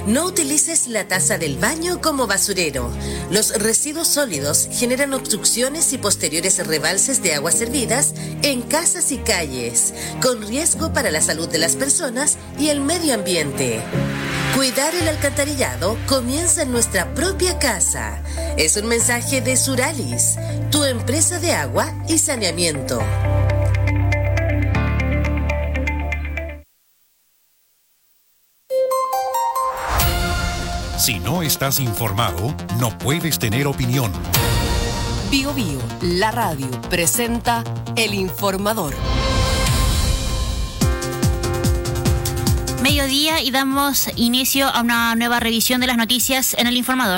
No utilices la taza del baño como basurero. Los residuos sólidos generan obstrucciones y posteriores rebalses de aguas servidas en casas y calles, con riesgo para la salud de las personas y el medio ambiente. Cuidar el alcantarillado comienza en nuestra propia casa. Es un mensaje de Suralis, tu empresa de agua y saneamiento. Si no estás informado, no puedes tener opinión. Bio Bio, la radio, presenta El Informador. Mediodía y damos inicio a una nueva revisión de las noticias en El Informador.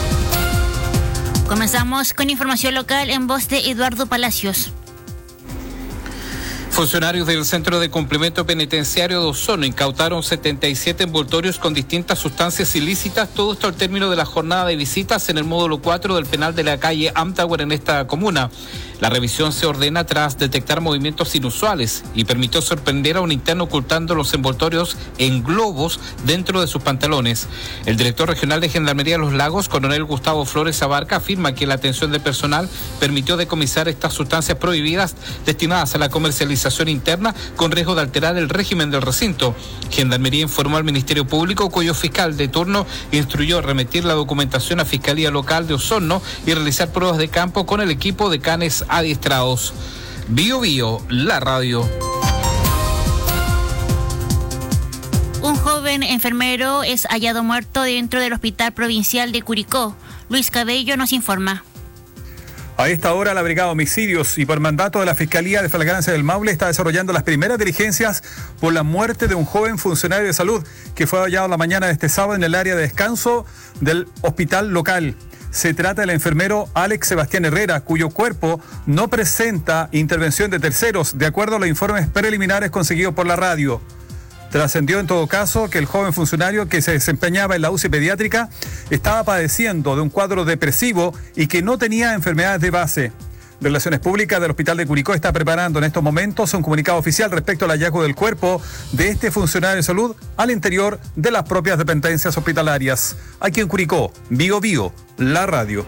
Comenzamos con información local en voz de Eduardo Palacios. Funcionarios del Centro de Cumplimiento Penitenciario de Osorno incautaron 77 envoltorios con distintas sustancias ilícitas, todo esto al término de la jornada de visitas en el módulo 4 del penal de la calle Amtower en esta comuna. La revisión se ordena tras detectar movimientos inusuales y permitió sorprender a un interno ocultando los envoltorios en globos dentro de sus pantalones. El director regional de Gendarmería de los Lagos, coronel Gustavo Flores Abarca, afirma que la atención de personal permitió decomisar estas sustancias prohibidas destinadas a la comercialización interna con riesgo de alterar el régimen del recinto. Gendarmería informó al Ministerio Público, cuyo fiscal de turno instruyó remitir la documentación a Fiscalía Local de Osorno y realizar pruebas de campo con el equipo de canes adiestrados. Bio Bio, la radio. Un joven enfermero es hallado muerto dentro del Hospital Provincial de Curicó. Luis Cabello nos informa. A esta hora, la Brigada de Homicidios y por mandato de la Fiscalía de Flagrancia del Maule está desarrollando las primeras diligencias por la muerte de un joven funcionario de salud que fue hallado la mañana de este sábado en el área de descanso del hospital local. Se trata del enfermero Alex Sebastián Herrera, cuyo cuerpo no presenta intervención de terceros, de acuerdo a los informes preliminares conseguidos por la radio. Trascendió en todo caso que el joven funcionario que se desempeñaba en la UCI pediátrica estaba padeciendo de un cuadro depresivo y que no tenía enfermedades de base. Relaciones Públicas del Hospital de Curicó está preparando en estos momentos un comunicado oficial respecto al hallazgo del cuerpo de este funcionario de salud al interior de las propias dependencias hospitalarias. Aquí en Curicó, Bio Bio, la radio.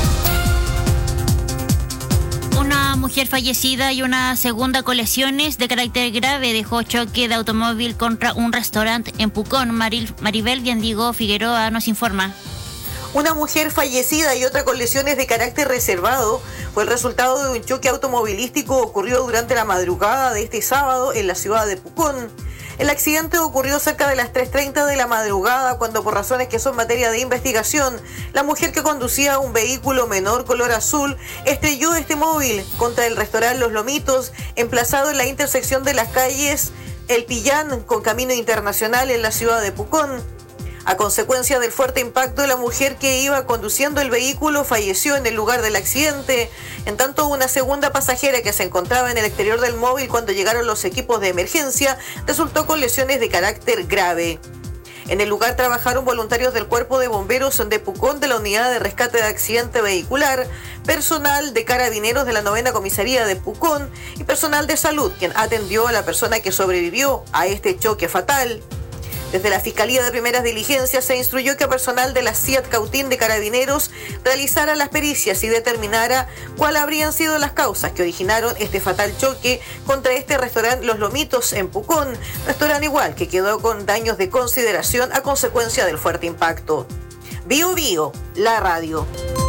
Una mujer fallecida y una segunda con lesiones de carácter grave dejó choque de automóvil contra un restaurante en Pucón. Maribel Biendigo Figueroa nos informa. Una mujer fallecida y otra con lesiones de carácter reservado fue el resultado de un choque automovilístico ocurrido durante la madrugada de este sábado en la ciudad de Pucón. El accidente ocurrió cerca de las 3:30 de la madrugada, cuando por razones que son materia de investigación, la mujer que conducía un vehículo menor color azul estrelló este móvil contra el restaurante Los Lomitos, emplazado en la intersección de las calles El Pillán con Camino Internacional en la ciudad de Pucón. A consecuencia del fuerte impacto, la mujer que iba conduciendo el vehículo falleció en el lugar del accidente. En tanto, una segunda pasajera que se encontraba en el exterior del móvil cuando llegaron los equipos de emergencia resultó con lesiones de carácter grave. En el lugar trabajaron voluntarios del Cuerpo de Bomberos de Pucón de la Unidad de Rescate de Accidente Vehicular, personal de Carabineros de la 9ª Comisaría de Pucón y personal de salud, quien atendió a la persona que sobrevivió a este choque fatal. Desde la Fiscalía de Primeras Diligencias se instruyó que personal de la CIAT Cautín de Carabineros realizara las pericias y determinara cuáles habrían sido las causas que originaron este fatal choque contra este restaurante Los Lomitos en Pucón, restaurante igual que quedó con daños de consideración a consecuencia del fuerte impacto. Bio Bio, la radio.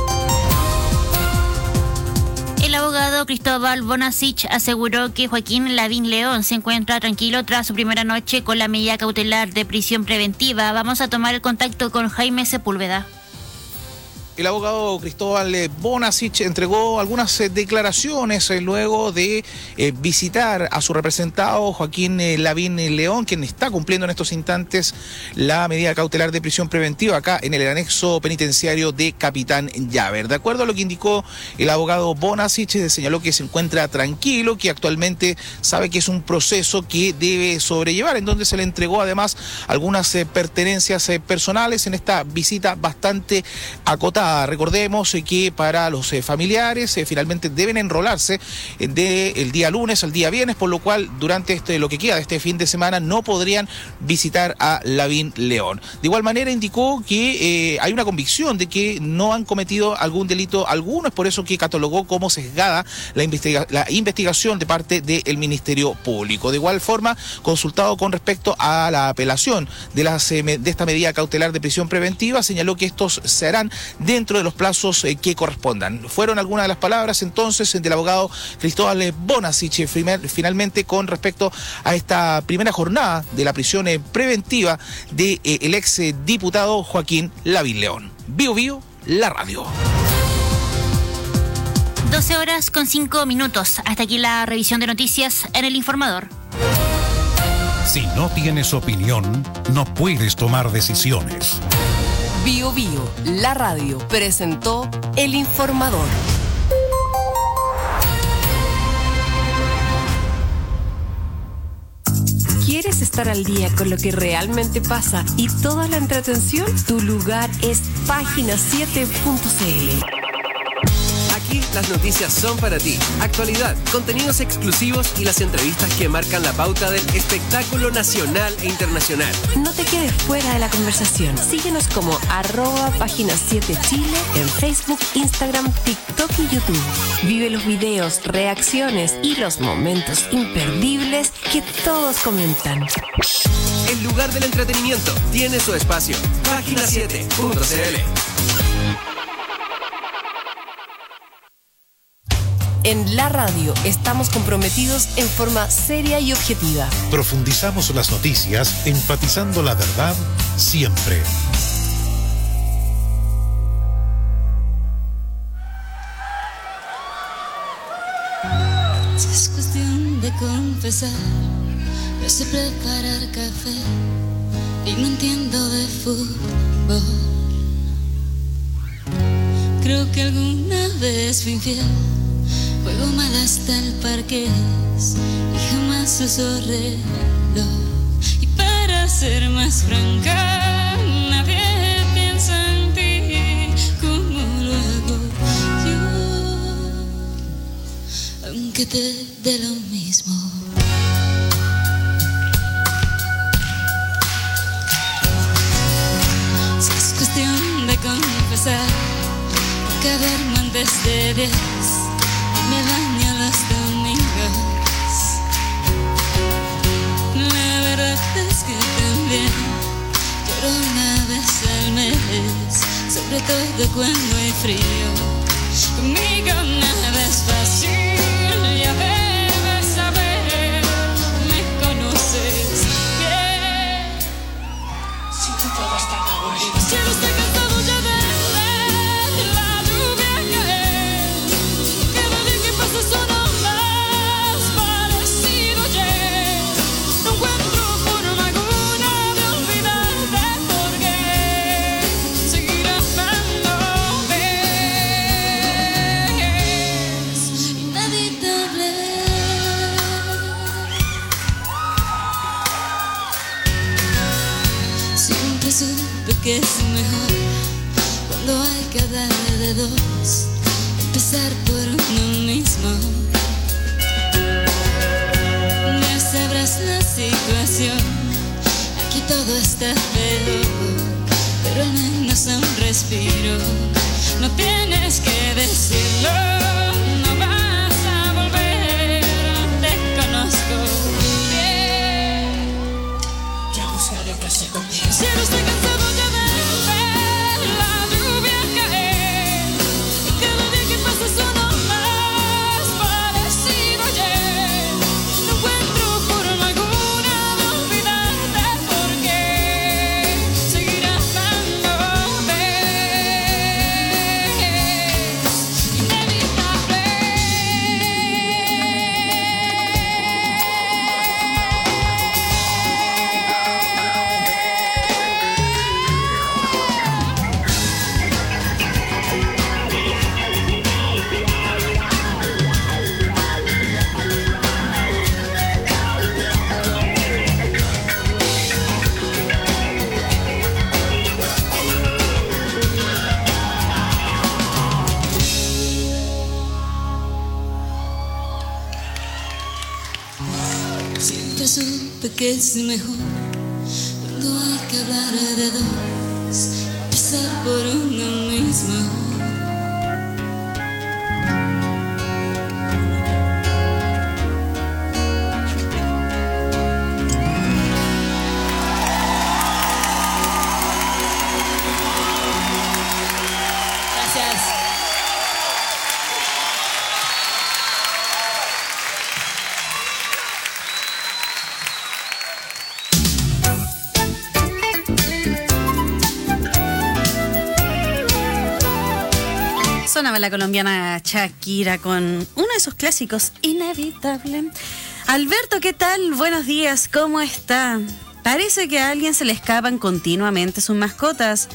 El abogado Cristóbal Bonasich aseguró que Joaquín Lavín León se encuentra tranquilo tras su primera noche con la medida cautelar de prisión preventiva. Vamos a tomar el contacto con Jaime Sepúlveda. El abogado Cristóbal Bonasich entregó algunas declaraciones luego de visitar a su representado Joaquín Lavín León, quien está cumpliendo en estos instantes la medida cautelar de prisión preventiva acá en el anexo penitenciario de Capitán Llaver. De acuerdo a lo que indicó el abogado Bonasich, señaló que se encuentra tranquilo, que actualmente sabe que es un proceso que debe sobrellevar, en donde se le entregó además algunas pertenencias personales en esta visita bastante acotada jornada. Recordemos que para los familiares finalmente deben enrolarse del día lunes al día viernes, por lo cual durante lo que queda de este fin de semana no podrían visitar a Lavín León. De igual manera indicó que hay una convicción de que no han cometido algún delito alguno, es por eso que catalogó como sesgada la investigación de parte del Ministerio Público. De igual forma, consultado con respecto a la apelación de esta medida cautelar de prisión preventiva, señaló que estos se harán dentro de los plazos que correspondan. Fueron algunas de las palabras entonces del abogado Cristóbal Bonasich finalmente con respecto a esta primera jornada de la prisión preventiva del ex diputado Joaquín Lavín León. Bio Bio, la radio. 12:05. Hasta aquí la revisión de noticias en El Informador. Si no tienes opinión, no puedes tomar decisiones. Bio Bio, la radio, presentó El Informador. ¿Quieres estar al día con lo que realmente pasa y toda la entretención? Tu lugar es página7.cl. Aquí las noticias son para ti. Actualidad, contenidos exclusivos y las entrevistas que marcan la pauta del espectáculo nacional e internacional. No te quedes fuera de la conversación. Síguenos como @página7chile en Facebook, Instagram, TikTok y YouTube. Vive los videos, reacciones y los momentos imperdibles que todos comentan. El lugar del entretenimiento tiene su espacio. Página7.cl. En la radio estamos comprometidos en forma seria y objetiva. Profundizamos las noticias, enfatizando la verdad siempre. Si es cuestión de confesar, yo sé preparar café y no entiendo de fútbol. Creo que alguna vez fui infiel. Juego mal hasta el parqués y jamás uso reloj. Y para ser más franca, nadie piensa en ti como lo hago yo, aunque te dé lo mismo. Si es cuestión de confesar, porque duermo antes de 10. Me baño los domingos. La verdad es que también lloro una vez al mes, sobre todo cuando hay frío. Conmigo nada es fácil, ya debes saber, me conoces bien. Si todo está aburrido, si no estoy cansado ya de ver la lluvia caer. Sono más parecido ayer. No encuentro forma alguna de olvidarte, porque seguir amándote es inevitable. Siempre supe que es mejor cuando hay que hablar de dos, empezar por uno mismo. Ya sabrás la situación, aquí todo está feo, pero al menos un respiro. No tienes que decirlo, no vas a volver, te conozco bien. Ya buscaré qué hacer contigo. Si no estoy cansado ya de ver la lluvia caer, y cada día que pasa sono más parecido ayer. No encuentro forma alguna de olvidarte, porque seguir amándote es inevitable. que es mejor cuando hay que hablar de dos, empezar por uno mismo. Sonaba la colombiana Shakira con uno de sus clásicos, Inevitable. Alberto, ¿qué tal? Buenos días, ¿cómo está? Parece que a alguien se le escapan continuamente sus mascotas.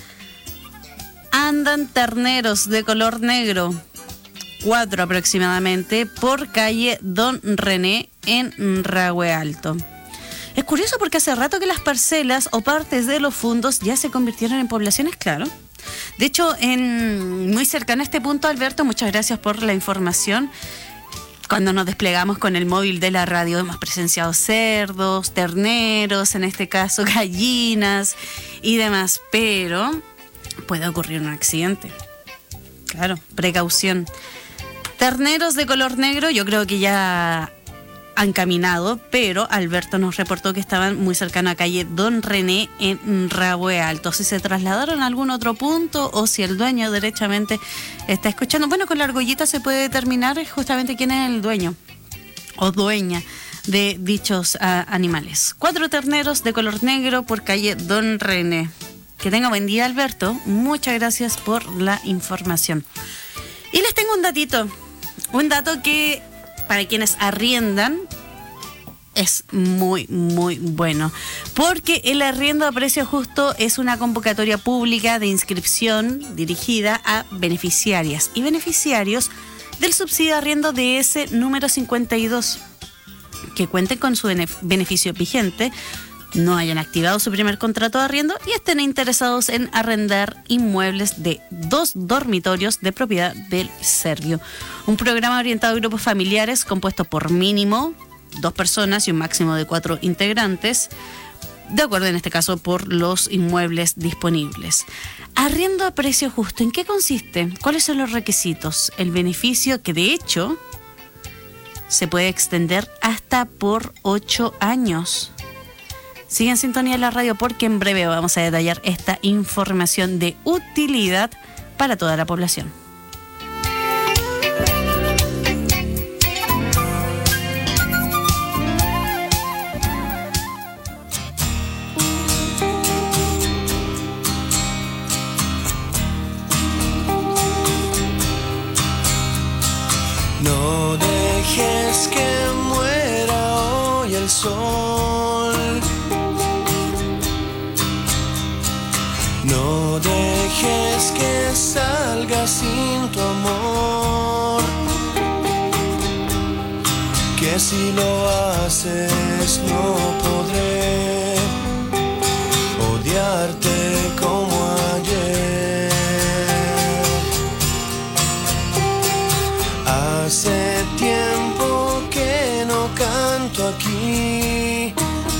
Andan terneros de color negro, 4 aproximadamente, por calle Don René en Rahue Alto. Es curioso porque hace rato que las parcelas o partes de los fundos ya se convirtieron en poblaciones, claro. De hecho, muy cercano a este punto, Alberto, muchas gracias por la información. Cuando nos desplegamos con el móvil de la radio hemos presenciado cerdos, terneros, en este caso gallinas y demás, pero puede ocurrir un accidente. Claro, precaución. Terneros de color negro yo creo que ya han caminado, pero Alberto nos reportó que estaban muy cercano a calle Don René en Rahue Alto. Si se trasladaron a algún otro punto o si el dueño derechamente está escuchando. Bueno, con la argollita se puede determinar justamente quién es el dueño o dueña de dichos animales. 4 terneros de color negro por calle Don René. Que tenga buen día, Alberto. Muchas gracias por la información. Y les tengo un dato que para quienes arriendan es muy, muy bueno. Porque el arriendo a precio justo es una convocatoria pública de inscripción dirigida a beneficiarias y beneficiarios del subsidio de arriendo DS número 52, que cuenten con su beneficio vigente, no hayan activado su primer contrato de arriendo y estén interesados en arrendar inmuebles de 2 dormitorios de propiedad del Servio. Un programa orientado a grupos familiares compuesto por mínimo 2 personas y un máximo de 4 integrantes, de acuerdo en este caso por los inmuebles disponibles. Arriendo a precio justo, ¿en qué consiste? ¿Cuáles son los requisitos? El beneficio, que de hecho se puede extender hasta por 8 años. Sigue en sintonía de la radio porque en breve vamos a detallar esta información de utilidad para toda la población. No dejes que muera hoy el sol. No dejes que salga sin tu amor, que si lo haces no podré odiarte como ayer. Hace tiempo que no canto aquí.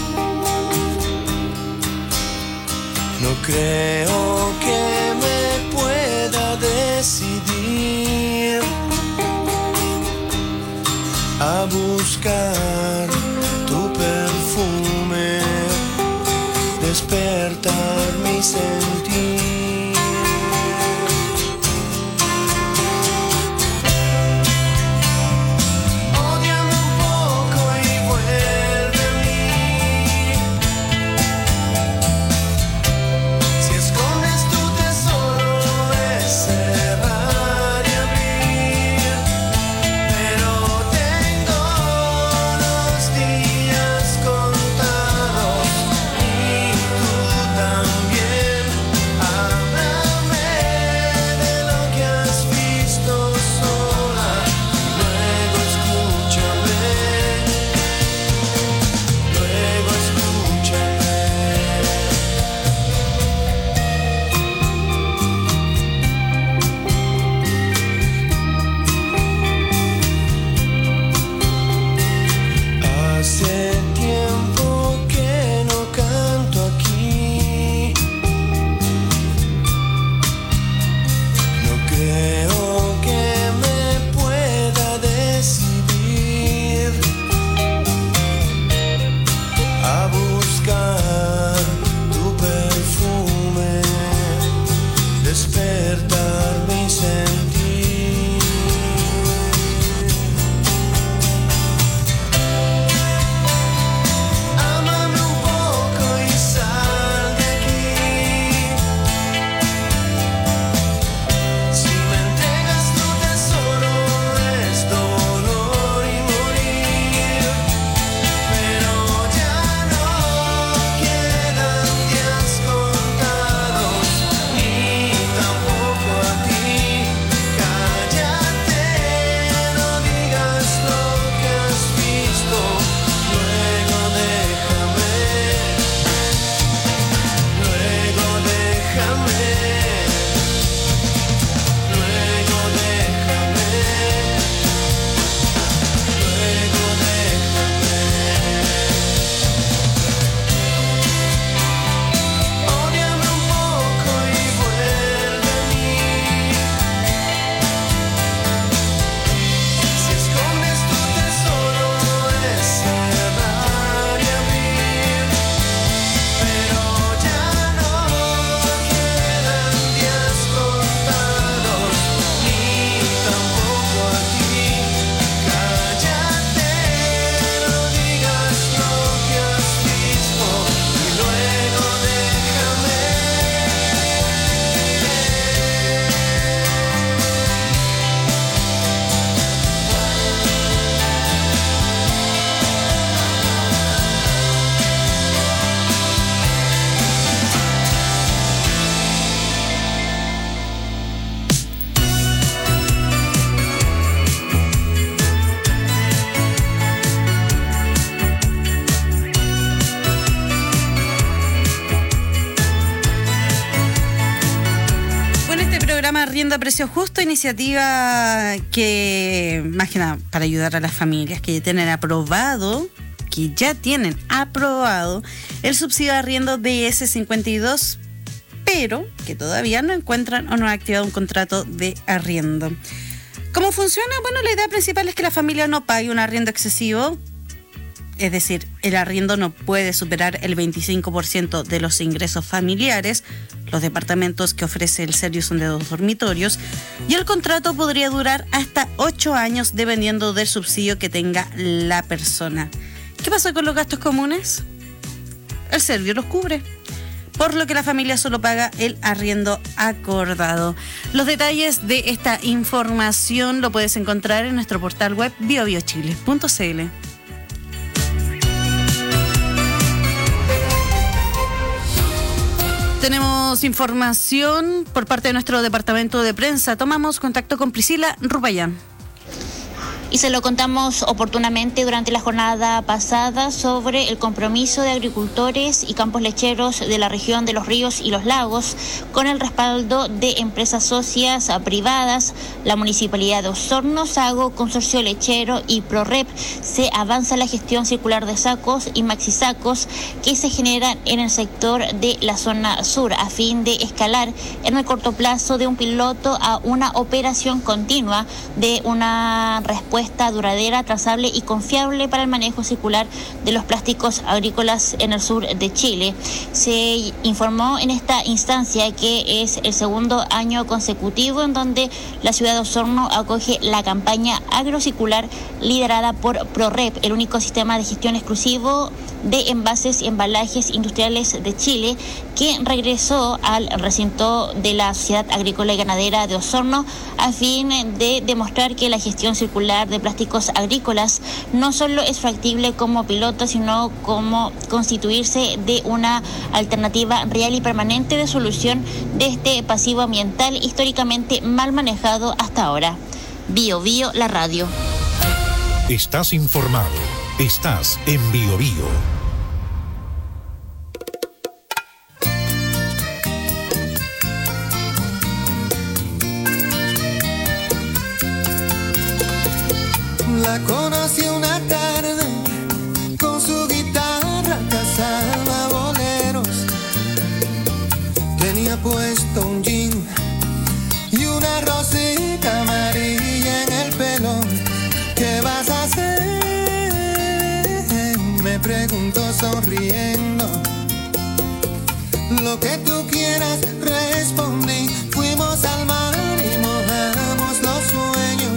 No creo que me pueda decidir a buscar tu perfume, despertar mi sentir. arriendo a precio justo, iniciativa que, más que nada, para ayudar a las familias que ya tienen aprobado el subsidio de arriendo DS52, pero que todavía no encuentran o no han activado un contrato de arriendo. ¿Cómo funciona? Bueno, la idea principal es que la familia no pague un arriendo excesivo, es decir, el arriendo no puede superar el 25% de los ingresos familiares. Los departamentos que ofrece el Servio son de 2 dormitorios y el contrato podría durar hasta 8 años dependiendo del subsidio que tenga la persona. ¿Qué pasa con los gastos comunes? El Servio los cubre, por lo que la familia solo paga el arriendo acordado. Los detalles de esta información lo puedes encontrar en nuestro portal web biobiochile.cl. Tenemos información por parte de nuestro departamento de prensa. Tomamos contacto con Priscila Rupayán. Y se lo contamos oportunamente durante la jornada pasada sobre el compromiso de agricultores y campos lecheros de la región de los ríos y los lagos con el respaldo de empresas socias privadas, la Municipalidad de Osorno, Sago, Consorcio Lechero y ProRep. Se avanza la gestión circular de sacos y maxisacos que se generan en el sector de la zona sur a fin de escalar en el corto plazo de un piloto a una operación continua de una respuesta duradera, trazable y confiable para el manejo circular de los plásticos agrícolas en el sur de Chile. Se informó en esta instancia que es el segundo año consecutivo en donde la ciudad de Osorno acoge la campaña agrocircular liderada por ProRep, el único sistema de gestión exclusivo de envases y embalajes industriales de Chile, que regresó al recinto de la Sociedad Agrícola y Ganadera de Osorno a fin de demostrar que la gestión circular de plásticos agrícolas no solo es factible como piloto, sino como constituirse de una alternativa real y permanente de solución de este pasivo ambiental históricamente mal manejado hasta ahora. Bio Bio, la radio. Estás informado. Estás en Bio Bio. La conocí una tarde, con su guitarra cantaba boleros. Tenía puesto un jean y una rosita amarilla en el pelo. ¿Qué vas a hacer?, me preguntó sonriendo. Lo que tú quieras, respondí. Fuimos al mar y mojamos los sueños.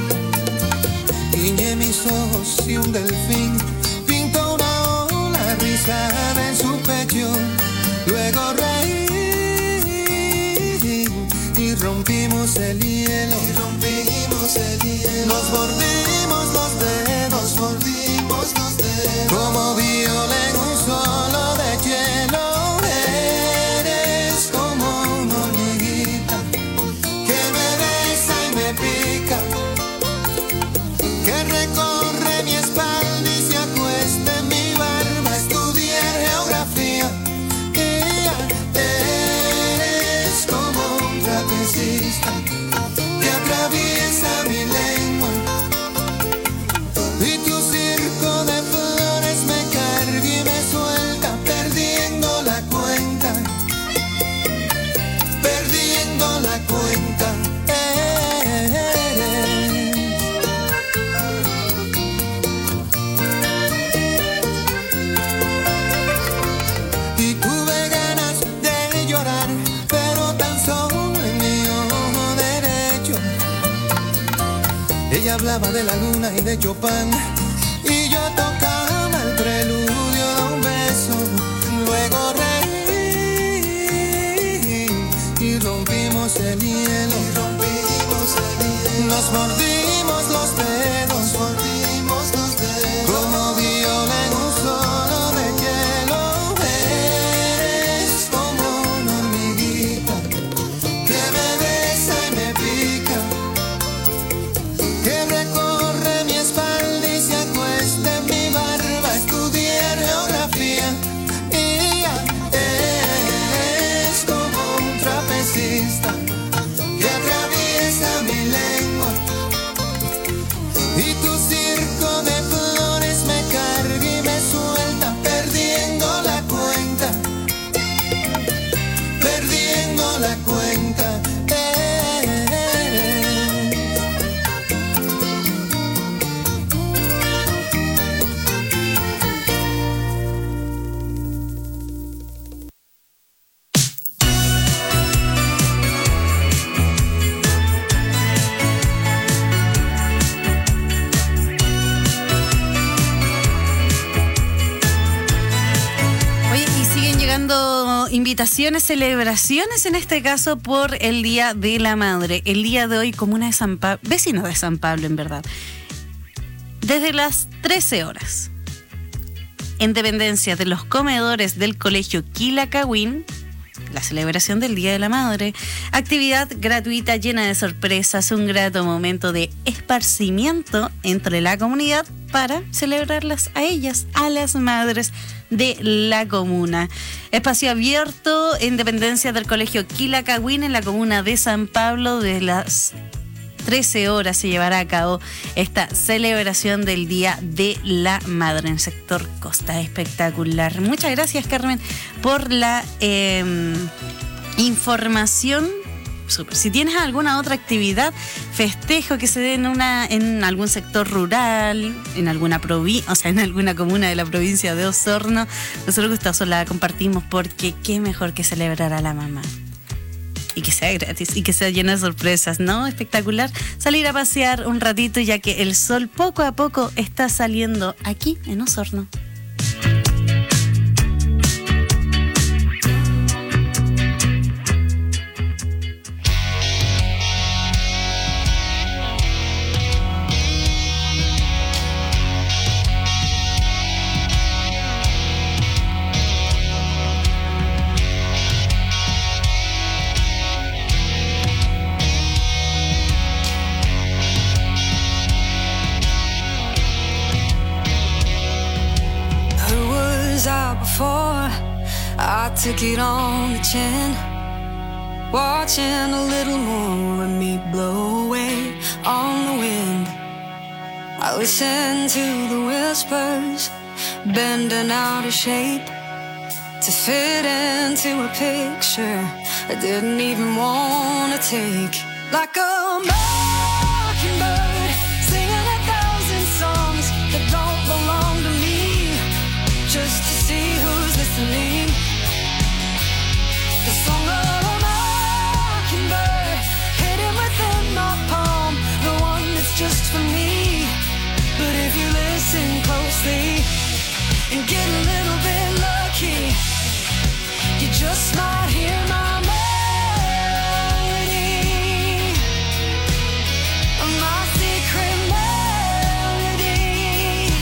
Guiñé mis ojos y un delfín pintó una ola rizada en su pecho. Luego reí y rompimos el hielo. Nos mordimos los dedos, como viola en un solo de hielo. Eres como una hormiguita que me besa y me pica, que recorre mi espalda y se acuesta en mi barba. Estudié geografía y eres como un trapecista que atraviesa mi lengua, y tu circo de flores me carga y me suelta, perdiendo la cuenta. Y tuve ganas de llorar, pero tan solo en mi ojo derecho. Ella hablaba de la luna y de Chopin, y yo tocaba el preludio de un beso. Luego reí y rompimos el hielo. Nos mordimos los dedos, como viola en un solo de hielo. Eres como una hormiguita que me besa y me pica, que recorre mi espalda y se acuesta en mi barba. Estudié geografía y eres como un trapecista que la cuenta. Invitaciones, celebraciones en este caso por el Día de la Madre. El día de hoy, comuna de San Pablo, vecino de San Pablo en verdad. Desde las 13 horas, en dependencia de los comedores del Colegio Quilacagüín, la celebración del Día de la Madre, actividad gratuita llena de sorpresas, un grato momento de esparcimiento entre la comunidad para celebrarlas a ellas, a las madres de la comuna. Espacio abierto en dependencia del Colegio Quilacagüín en la comuna de San Pablo. De las 13 horas se llevará a cabo esta celebración del Día de la Madre en el sector Costa. Espectacular. Muchas gracias, Carmen, por la información. Super. Si tienes alguna otra actividad, festejo que se dé en algún sector rural, en alguna en alguna comuna de la provincia de Osorno, nosotros gustosos la compartimos porque qué mejor que celebrar a la mamá. Y que sea gratis y que sea lleno de sorpresas, ¿no? Espectacular. Salir a pasear un ratito ya que el sol poco a poco está saliendo aquí en Osorno. Before I took it on the chin, watching a little more of me blow away on the wind. I listened to the whispers, bending out of shape to fit into a picture I didn't even want to take. Like a mockingbird singing 1,000 songs that don't belong to me, just to see who's listening. The song of a mockingbird hidden within my palm, the one that's just for me. But if you listen closely and get a little bit lucky, you just might hear my melody, my secret melody.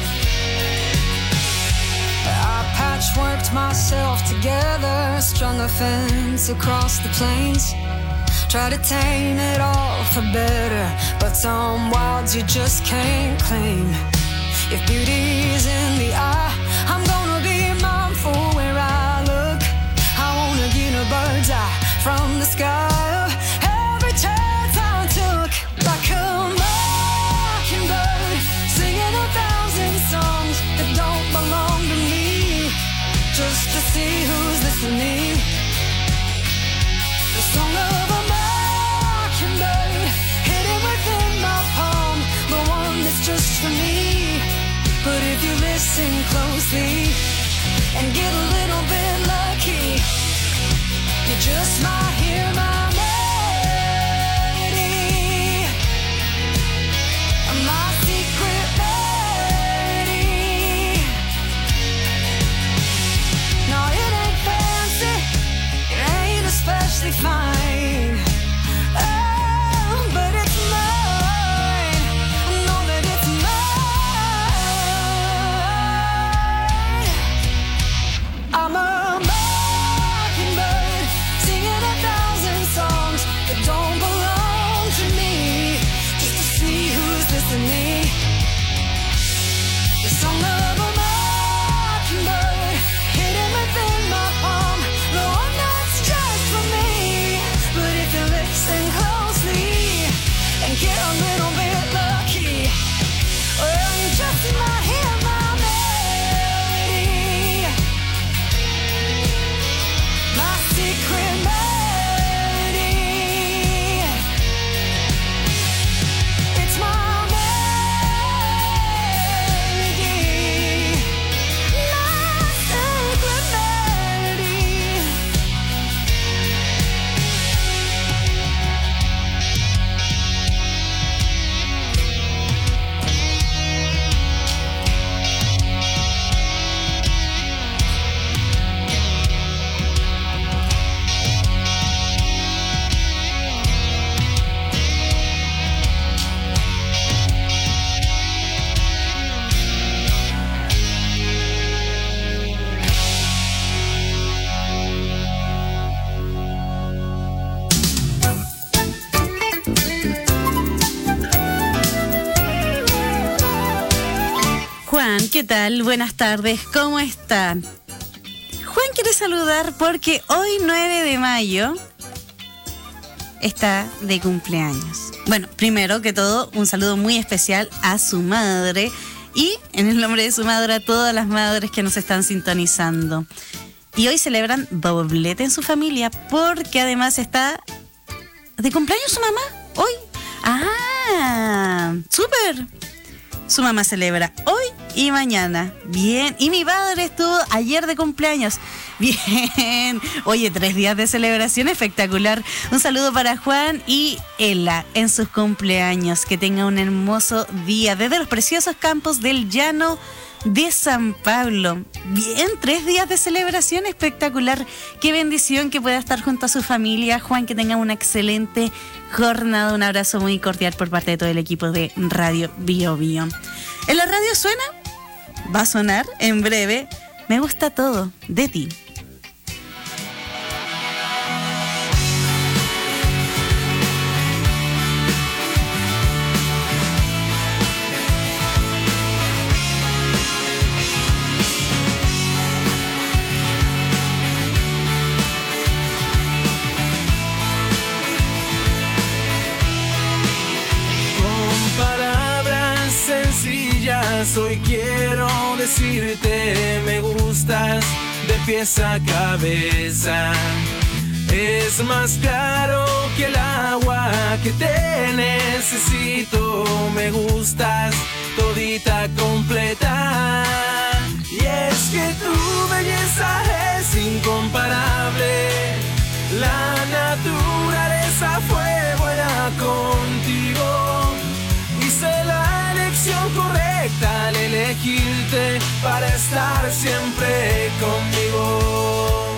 I patchworked myself together, strung a fence across the plains, try to tame it all for better, but some wilds you just can't claim. If beauty's in the eye, I'm gonna be mindful where I look. I wanna get a bird's eye from the sky of every chance I took. Like a mockingbird singing 1,000 songs that don't belong to me, just to see who's listening. The song of a mockingbird hidden within my palm, the one that's just for me. But if you listen closely and get a little bit lucky, you just might hear my melody, my secret melody. No, it ain't fancy, it ain't especially fine, oh, but it's mine. I know that it's mine. I'm a mockingbird singing 1,000 songs that don't belong to me, just to see who's listening. The song of a mockingbird hidden within my palm, the one that's just for me. ¿qué tal? Buenas tardes, ¿cómo está? Juan quiere saludar porque hoy 9 de mayo está de cumpleaños. Bueno, primero que todo, un saludo muy especial a su madre y en el nombre de su madre a todas las madres que nos están sintonizando. Y hoy celebran doblete en su familia porque además está de cumpleaños su mamá hoy. ¡Ah! ¡Súper! Su mamá celebra hoy y mañana. Bien. Y mi padre estuvo ayer de cumpleaños. Bien. Oye, 3 días de celebración, espectacular. Un saludo para Juan y Ela en sus cumpleaños. Que tenga un hermoso día desde los preciosos campos del llano de San Pablo. Bien, 3 días de celebración, espectacular. Qué bendición que pueda estar junto a su familia. Juan, que tenga una excelente jornada. Un abrazo muy cordial por parte de todo el equipo de Radio Bio Bio. En la radio suena, va a sonar en breve, Me gusta todo de ti. Hoy quiero decirte, me gustas de pies a cabeza. Es más claro que el agua que te necesito. Me gustas todita completa. Y es que tu belleza es incomparable. La naturaleza fue buena contigo. Hice la elección correcta al elegirte para estar siempre conmigo.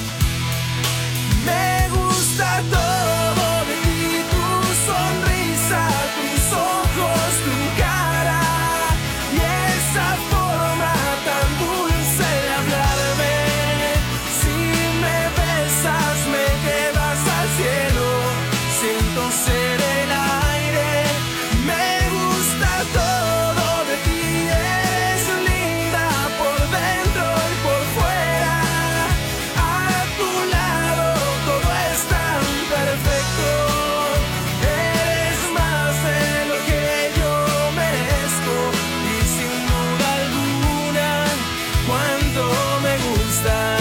Me gusta todo de ti, tu sonrisa, tus ojos, tu cara y esa forma tan dulce de hablarme. Si me besas me llevas al cielo, siento ser el aire. Me gusta todo de ti, eres linda por dentro y por fuera. A tu lado todo es tan perfecto. Eres más de lo que yo merezco y sin duda alguna cuánto me gustas.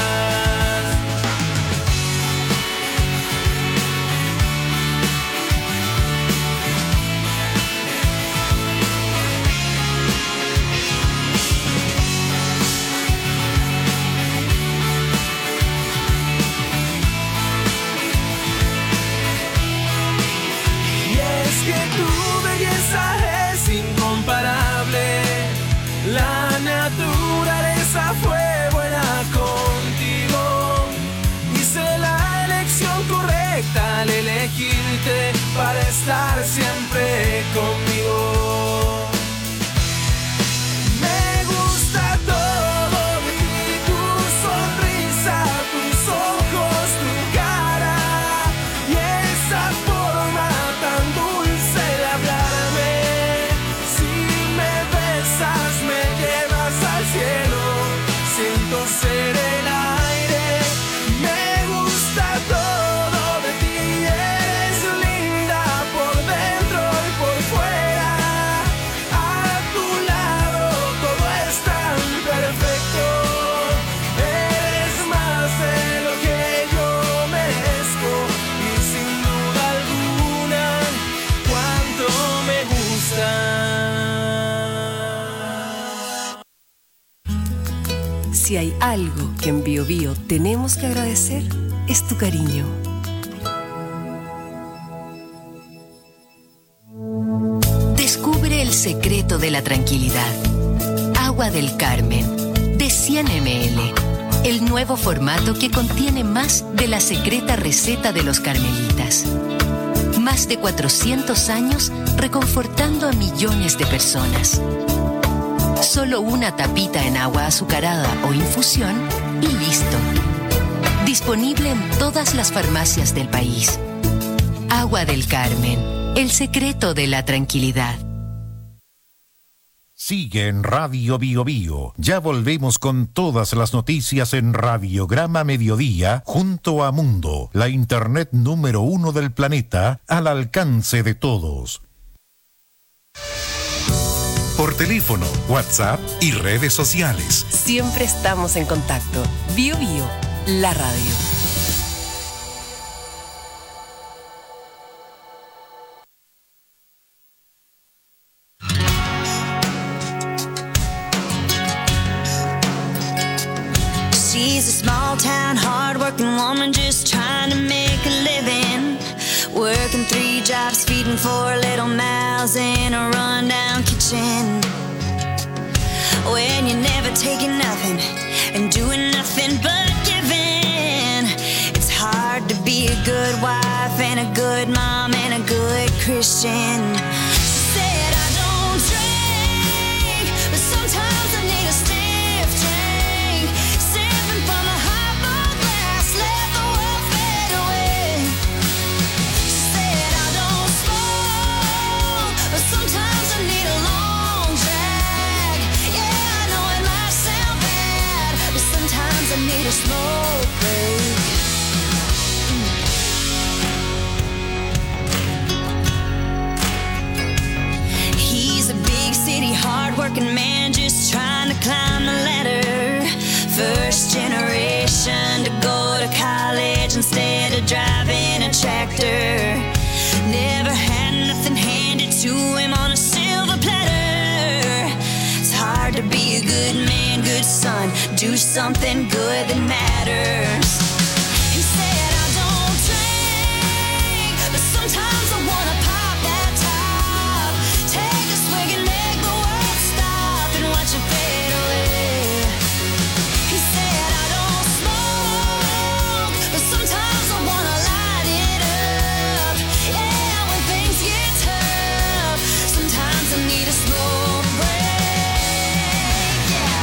Y es que tu belleza es incomparable. La naturaleza fue buena contigo. Hice la elección correcta al elegirte para estar siempre conmigo. Me gusta todo de ti, tu sonrisa, tus ojos, tu cara y esa forma tan dulce de hablarme. Si me besas me llevas al cielo, siento ser el aire. Me gusta todo de ti, eres linda por dentro y por fuera. A tu lado todo es tan perfecto. Eres más de lo que yo merezco y sin duda alguna cuánto me gusta. Si hay algo que en Bio Bio tenemos que agradecer, es tu cariño. Descubre el secreto de la tranquilidad. Agua del Carmen, de 100 ml. El nuevo formato que contiene más de la secreta receta de los carmelitas. Más de 400 años reconfortando a millones de personas. Solo una tapita en agua azucarada o infusión y listo. Disponible en todas las farmacias del país. Agua del Carmen, el secreto de la tranquilidad. sigue en Radio Bio Bio. Ya volvemos con todas las noticias en Radiograma Mediodía junto a Mundo, la internet número 1 del planeta, al alcance de todos. Por teléfono, WhatsApp y redes sociales. Siempre estamos en contacto. Bio Bio, la radio. She's a small town, hard-working woman just trying to make a living. Working 3 jobs, feeding 4 little mouths in a rundown kitchen. When you're never taking nothing and doing nothing but giving, it's hard to be a good wife and a good mom and a good Christian. She said, I don't drink, but sometimes I need a stiff drink. Sipping from a highball glass, let the world fade away. She said, I don't smoke, but sometimes I need a long drag. Yeah, I know it might sound bad, but sometimes I need a smoke break. He's a big city, hard-working man just trying to climb the ladder. First generation to go to college instead of driving a tractor. Never had nothing handed to him on a silver platter. It's hard to be a good man, good son, do something good that matters. He said, I don't drink, but sometimes I wanna pop that top. Take a swig and make the world stop and watch it fade away. He said, I don't smoke, but sometimes I wanna light it up. Yeah, when things get tough, sometimes I need a smoke break. Yeah.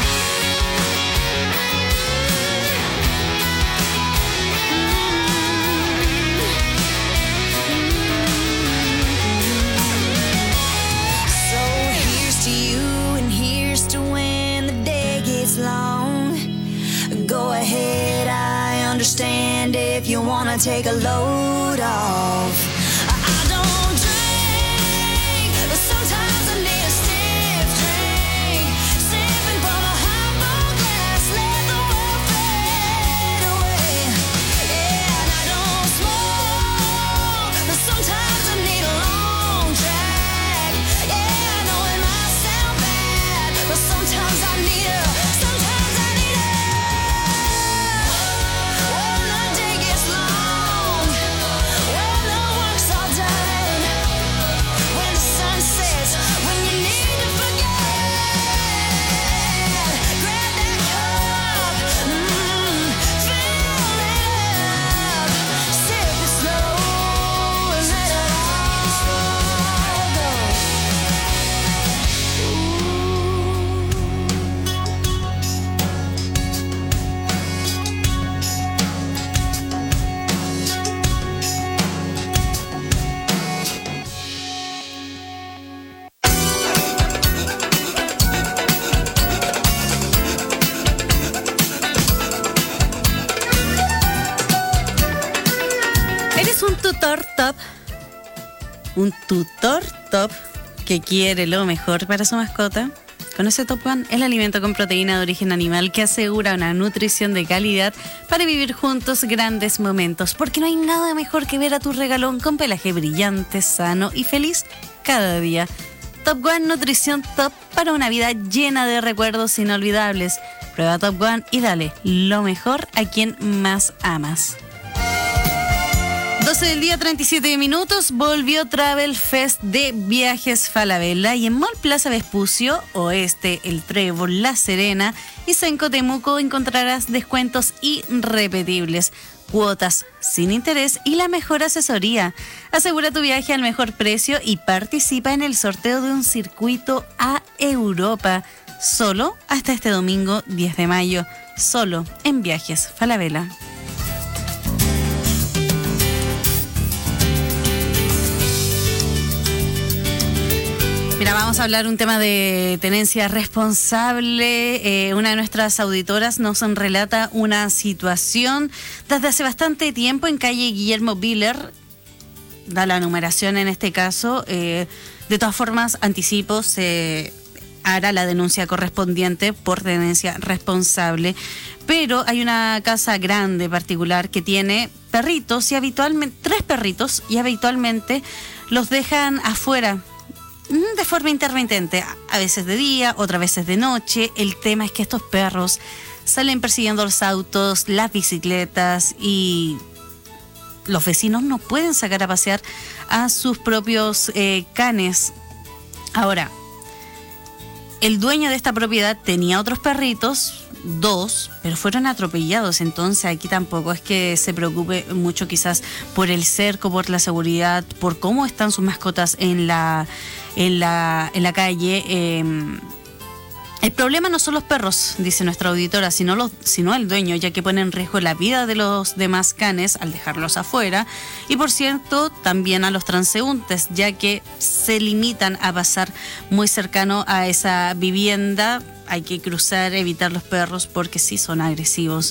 So here's to you and here's to when the day gets long. Go ahead, I understand if you wanna take a load off. I don't drink, but sometimes I need a stiff drink. Sipping from a highball glass, let the world fade away. Yeah, and I don't smoke, but sometimes I need a long drag. Yeah, I know it might sound bad, but sometimes I need a. Sometimes I need a. When the day gets long, when the work's all done, when the sun sets, when you need to forget, grab that cup, fill it up, sip it slow and let it all go. ¿Eres un tutor top? ¿Un tutor top que quiere lo mejor para su mascota? Conoce Top One, el alimento con proteína de origen animal que asegura una nutrición de calidad para vivir juntos grandes momentos. Porque no hay nada mejor que ver a tu regalón con pelaje brillante, sano y feliz cada día. Top One, nutrición top para una vida llena de recuerdos inolvidables. Prueba Top One y dale lo mejor a quien más amas. 12 del día, 37 minutos, volvió Travel Fest de Viajes Falabella y en Mall Plaza Vespucio, Oeste, El Trébol, La Serena y Senco Temuco encontrarás descuentos irrepetibles, cuotas sin interés y la mejor asesoría. Asegura tu viaje al mejor precio y participa en el sorteo de un circuito a Europa. Solo hasta este domingo 10 de mayo, solo en Viajes Falabella. Mira, vamos a hablar un tema de tenencia responsable. Una de nuestras auditoras nos relata una situación desde hace bastante tiempo en calle Guillermo Viller. Da la numeración en este caso. De todas formas, anticipo, se hará la denuncia correspondiente por tenencia responsable. Pero hay una casa grande particular que tiene perritos y habitualmente, 3 perritos, y habitualmente los dejan afuera de forma intermitente, a veces de día, otras veces de noche. El tema es que estos perros salen persiguiendo los autos, las bicicletas, y los vecinos no pueden sacar a pasear a sus propios canes. Ahora, el dueño de esta propiedad tenía otros perritos, 2, pero fueron atropellados. Entonces aquí tampoco es que se preocupe mucho quizás por el cerco, por la seguridad, por cómo están sus mascotas en la calle. El problema no son los perros, dice nuestra auditora, sino el dueño, ya que pone en riesgo la vida de los demás canes al dejarlos afuera. Y por cierto, también a los transeúntes, ya que se limitan a pasar muy cercano a esa vivienda. Hay que cruzar, evitar los perros porque sí son agresivos.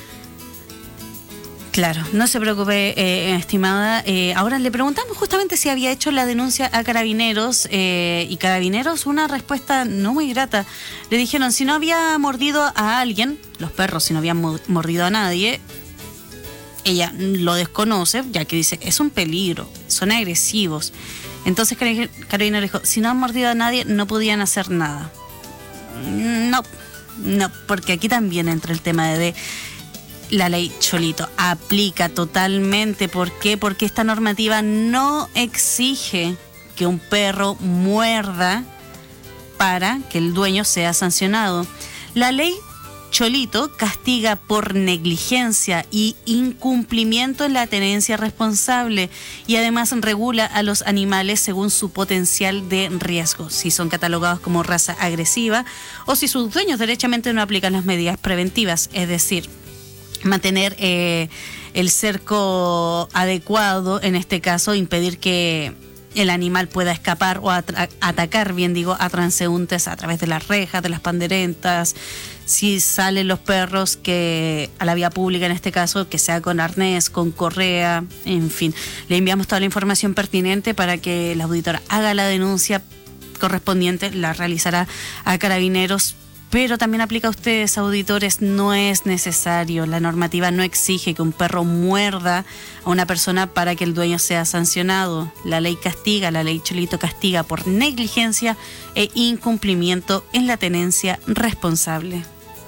Claro, no se preocupe, estimada. Ahora le preguntamos justamente si había hecho la denuncia a Carabineros, y Carabineros una respuesta no muy grata. Le dijeron, si no había mordido a alguien, los perros, si no habían mordido a nadie, ella lo desconoce, ya que dice, es un peligro, son agresivos. Entonces Carabineros dijo, si no han mordido a nadie, no podían hacer nada. No, porque aquí también entra el tema de la ley Cholito. Aplica totalmente. ¿Por qué? Porque esta normativa no exige que un perro muerda para que el dueño sea sancionado. La ley Cholito castiga por negligencia y incumplimiento en la tenencia responsable, y además regula a los animales según su potencial de riesgo, si son catalogados como raza agresiva o si sus dueños derechamente no aplican las medidas preventivas, es decir, mantener el cerco adecuado, en este caso impedir que el animal pueda escapar o atacar, bien digo, a transeúntes a través de las rejas, de las panderetas. Si salen los perros que a la vía pública, en este caso, que sea con arnés, con correa, en fin. Le enviamos toda la información pertinente para que la auditora haga la denuncia correspondiente, la realizará a Carabineros. Pero también aplica a ustedes, auditores, no es necesario. La normativa no exige que un perro muerda a una persona para que el dueño sea sancionado. La ley castiga, la ley Cholito castiga por negligencia e incumplimiento en la tenencia responsable.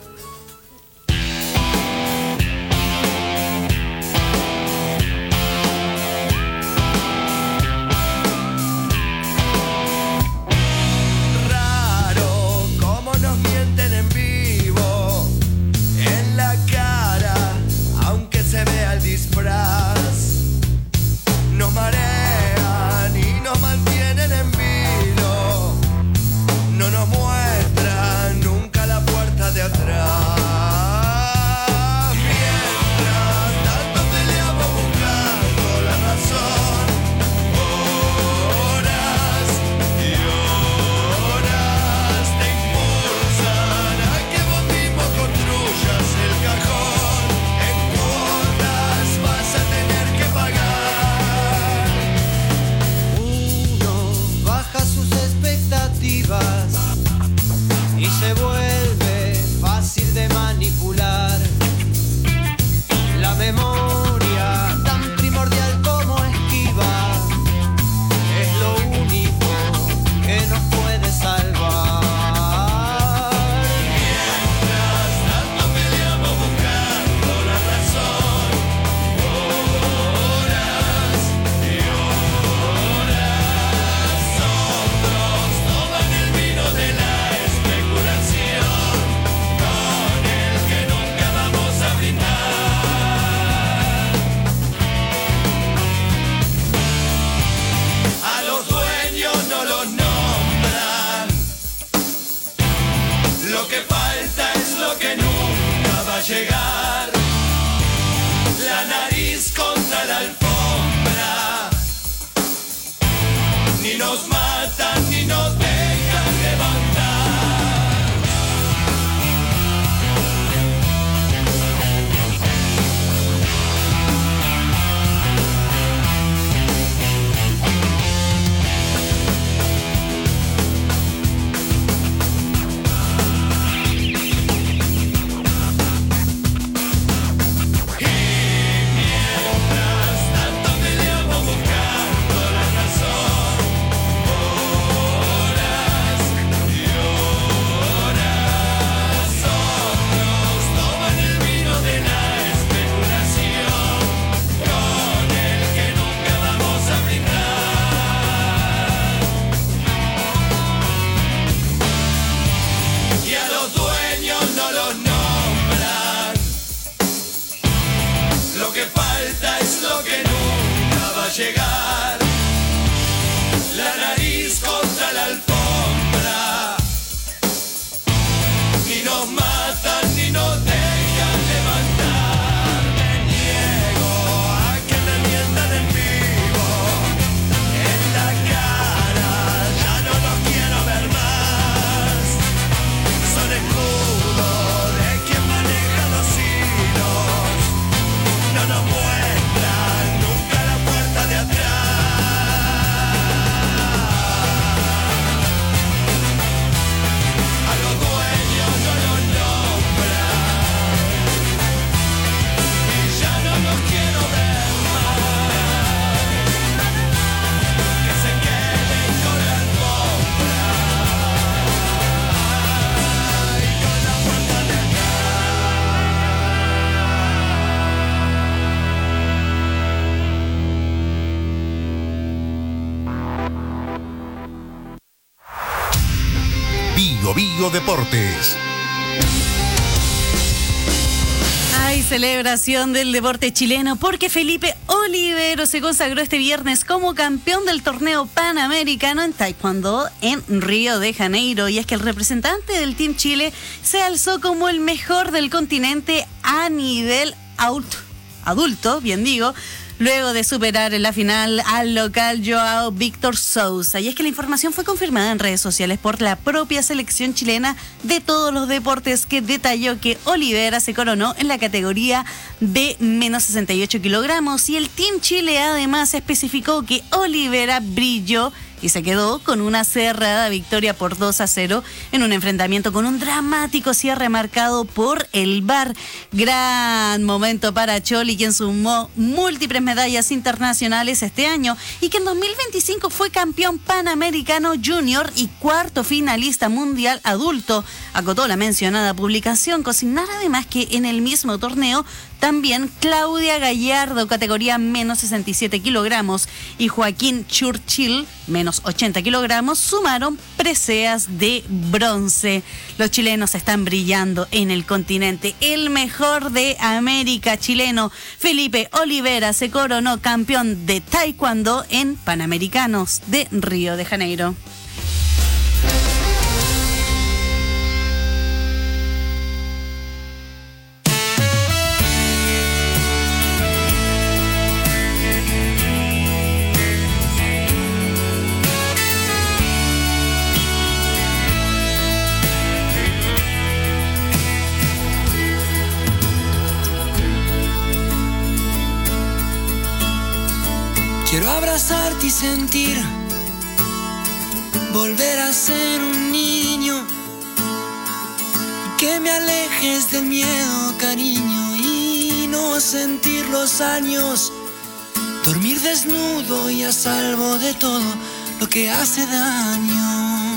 Nos marean y nos mantienen en vilo, no nos muestran nunca la puerta de atrás. Mientras tanto peleamos buscando la razón, horas y horas te impulsan a que vos mismo construyas el cajón. En cuotas vas a tener que pagar. Uno baja sus expectativas y se vuelve fácil de manipular. La memoria, tan primordial como esquiva, es lo único que nos puede salvar. Mientras tanto peleamos buscando la razón, horas y horas. Otros toman el vino de la especulación, con el que nunca vamos a brindar. A los dueños no los nombran. Lo que falta es lo que nunca va a llegar. La nariz contra la alfombra. Ni nos matan ni nos dejan. llegar. La nariz contra la alfombra. Ni nos matan ni nos dejan levantar. Me niego a que me mientan en vivo. En la cara ya no los quiero ver más. Son escudo de quien maneja los hilos. No nos muestran nunca la puerta de atrás. A los dueños no los nombran. Y ya no los quiero ver más. Que se queden con la alfombra. Y con la puerta de Bio Bio Deportes. Hay celebración del deporte chileno porque Felipe Olivero se consagró este viernes como campeón del torneo panamericano en Taekwondo en Río de Janeiro. Y es que el representante del Team Chile se alzó como el mejor del continente a nivel adulto, bien digo, luego de superar en la final al local Joao Víctor Sousa. Y es que la información fue confirmada en redes sociales por la propia selección chilena de todos los deportes, que detalló que Olivera se coronó en la categoría de menos 68 kilogramos. Y el Team Chile además especificó que Olivera brilló y se quedó con una cerrada victoria por 2-0 en un enfrentamiento con un dramático cierre marcado por el VAR. Gran momento para Choli, quien sumó múltiples medallas internacionales este año y que en 2025 fue campeón panamericano junior y cuarto finalista mundial adulto. Acotó la mencionada publicación, consignar además que en el mismo torneo también Claudia Gallardo, categoría menos 67 kilogramos, y Joaquín Churchill, menos 80 kilogramos, sumaron preseas de bronce. Los chilenos están brillando en el continente. El mejor de América chileno, Felipe Olivera, se coronó campeón de Taekwondo en Panamericanos de Río de Janeiro. Quiero abrazarte y sentir, volver a ser un niño, que me alejes del miedo, cariño, y no sentir los años, dormir desnudo y a salvo de todo lo que hace daño.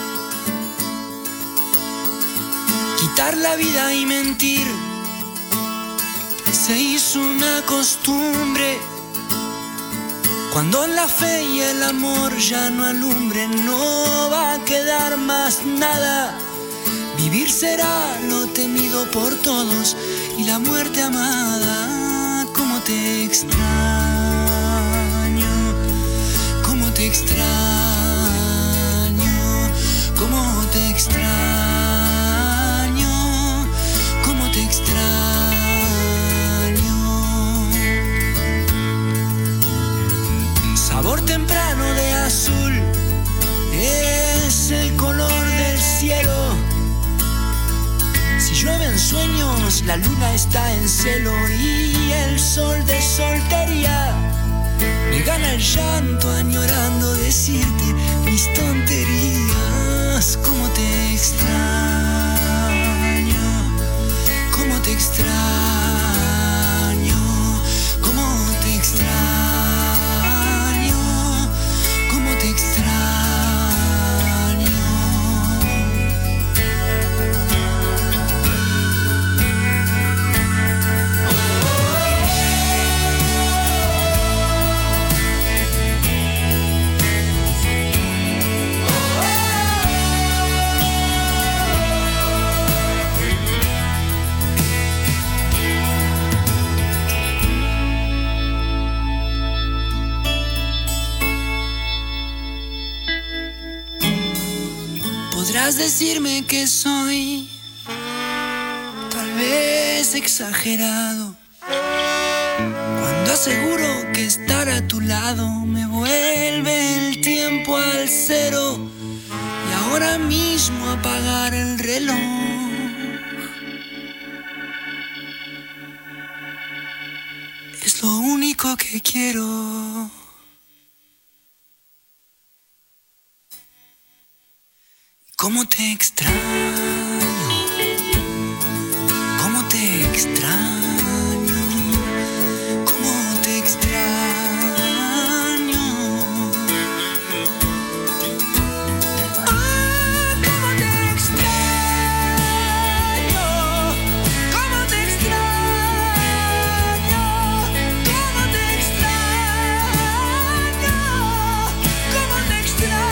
Quitar la vida y mentir se hizo una costumbre. Cuando la fe y el amor ya no alumbren, no va a quedar más nada. Vivir será lo temido por todos y la muerte amada. Cómo te extraño, cómo te extraño, cómo te extraño, cómo te extraño. Sabor temprano de azul es el color del cielo. Si llueven sueños, la luna está en celo y el sol de soltería me gana el llanto añorando decirte mis tonterías. Cómo te extraño, cómo te extraño, cómo te extraño. Te extraño. Podrás decirme que soy tal vez exagerado cuando aseguro que estar a tu lado me vuelve el tiempo al cero y ahora mismo apagar el reloj. Es lo único que quiero. ¿Cómo te extraño? ¿Cómo te extraño? ¿Cómo te extraño? Ah, ¿cómo te extraño? ¿Cómo te extraño? ¿Cómo te extraño? ¿Cómo te extraño?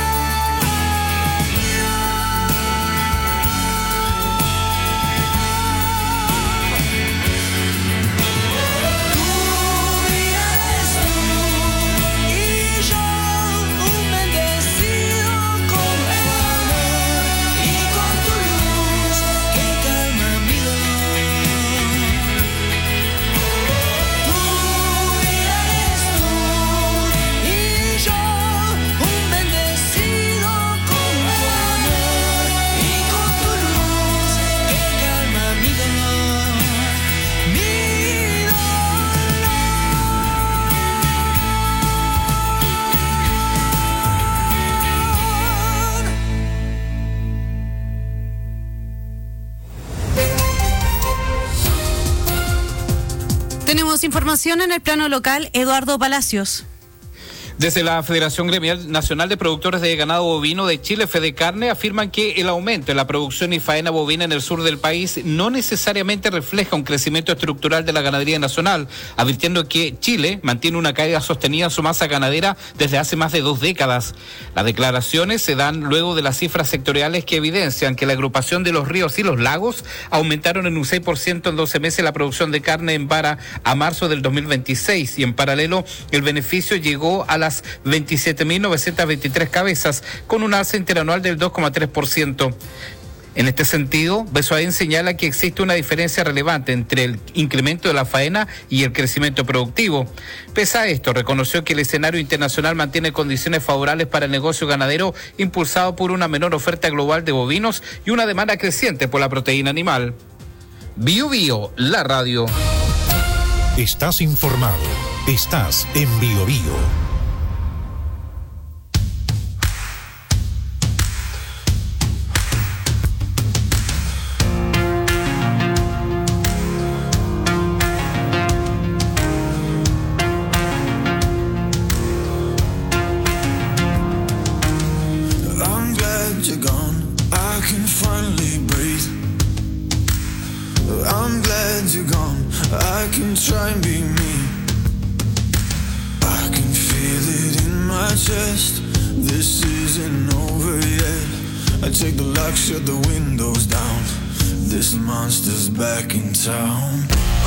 Tenemos información en el plano local. Eduardo Palacios. Desde la Federación Gremial Nacional de Productores de Ganado Bovino de Chile, Fedecarne, afirman que el aumento en la producción y faena bovina en el sur del país no necesariamente refleja un crecimiento estructural de la ganadería nacional, advirtiendo que Chile mantiene una caída sostenida en su masa ganadera desde hace más de 2 décadas. Las declaraciones se dan luego de las cifras sectoriales que evidencian que la agrupación de los ríos y los lagos aumentaron en un 6% en 12 meses la producción de carne en vara a marzo del 2026 y en paralelo el beneficio llegó a las 27.923 cabezas, con un alza interanual del 2,3%. En este sentido, Besoain señala que existe una diferencia relevante entre el incremento de la faena y el crecimiento productivo. Pese a esto, reconoció que el escenario internacional mantiene condiciones favorables para el negocio ganadero, impulsado por una menor oferta global de bovinos y una demanda creciente por la proteína animal. Bio Bio, la radio. Estás informado. Estás en Bio Bio. Try and be me. I can feel it in my chest. This isn't over yet. I take the lock, shut the windows down. This monster's back in town.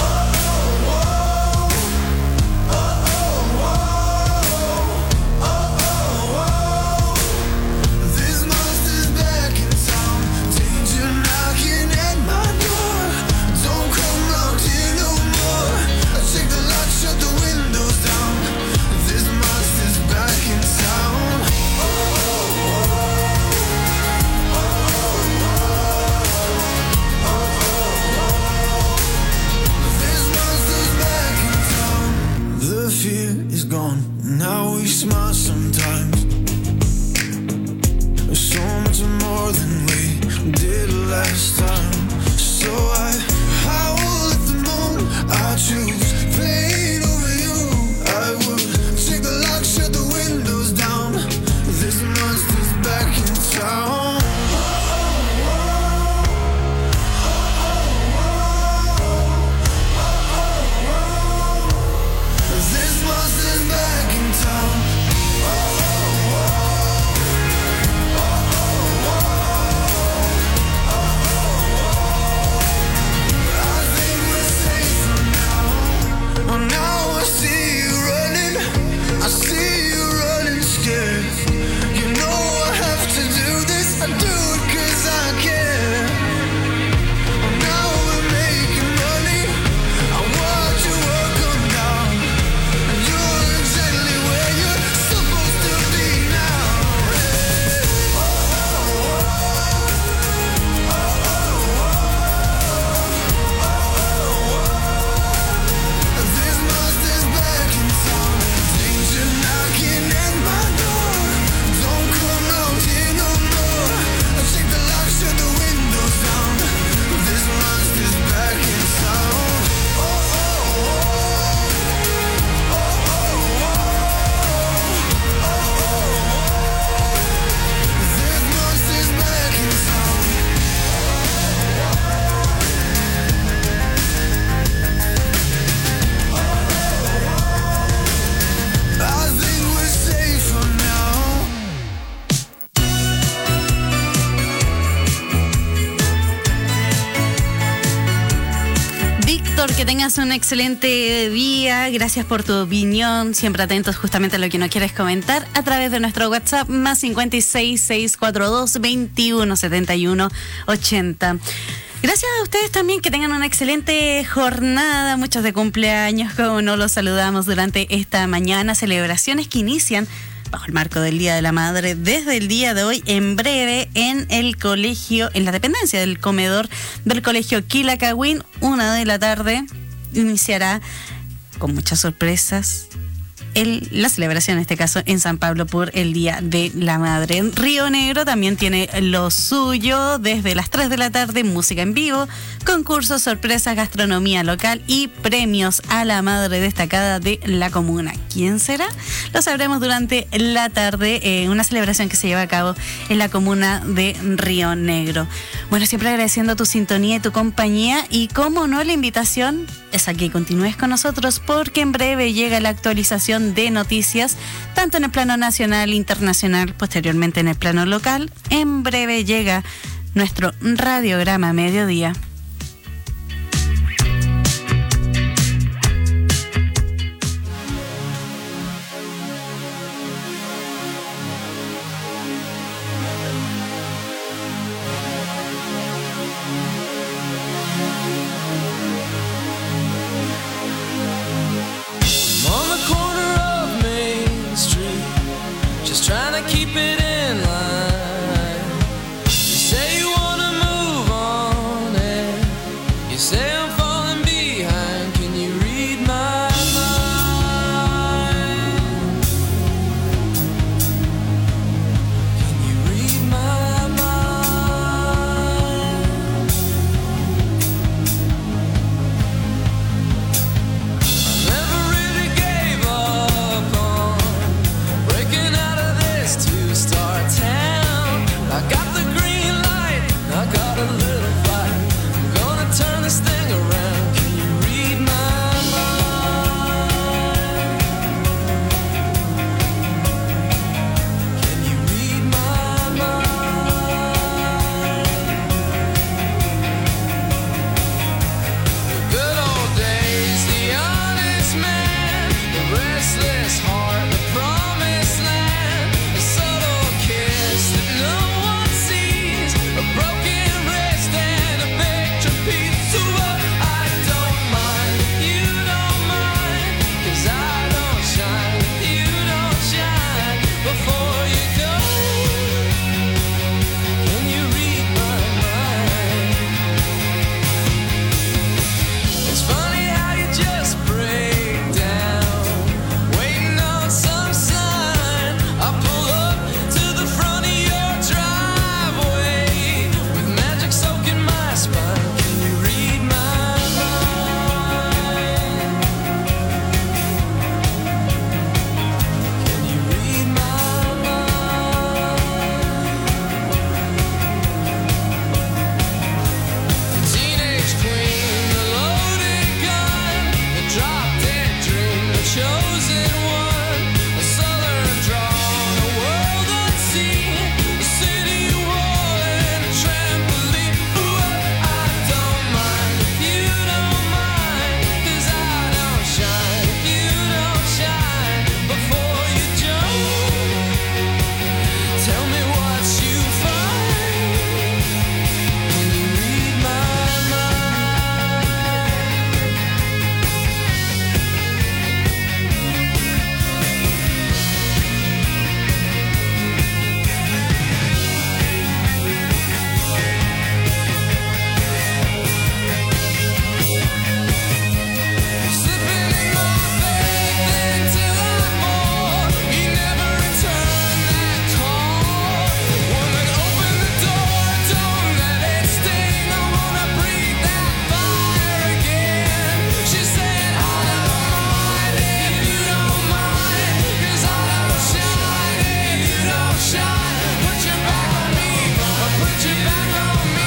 This monster's back in town. Danger knocking at my door. Don't come round here no more. Take the lock, shut the windows down. This monster's back in town. This monster's back in town. The fear is gone. Now we smile sometimes. So much more than we did last time. So I howl at the moon. I choose pain over you. I would take the lock, shut the windows down. This monster's back in town. This monster's back in town. que tengas un excelente día. Gracias por tu opinión. Siempre atentos justamente a lo que nos quieres comentar a través de nuestro WhatsApp más 56 642 21 71 80. Gracias a ustedes también, que tengan una excelente jornada, muchos de cumpleaños, como no los saludamos durante esta mañana, celebraciones que inician bajo el marco del Día de la Madre desde el día de hoy. En breve en el colegio, en la dependencia del comedor del colegio Quilacagüín, 1:00 p.m, iniciará con muchas sorpresas la celebración, en este caso en San Pablo, por el Día de la Madre. En Río Negro también tiene lo suyo, desde las 3:00 p.m, música en vivo, concursos, sorpresas, gastronomía local y premios a la madre destacada de la comuna. ¿Quién será? Lo sabremos durante la tarde, una celebración que se lleva a cabo en la comuna de Río Negro. Bueno, siempre agradeciendo tu sintonía y tu compañía, y como no, la invitación es a que continúes con nosotros, porque en breve llega la actualización de noticias, tanto en el plano nacional, internacional, posteriormente en el plano local. En breve llega nuestro radiograma mediodía. On the corner of Main Street, just trying to keep it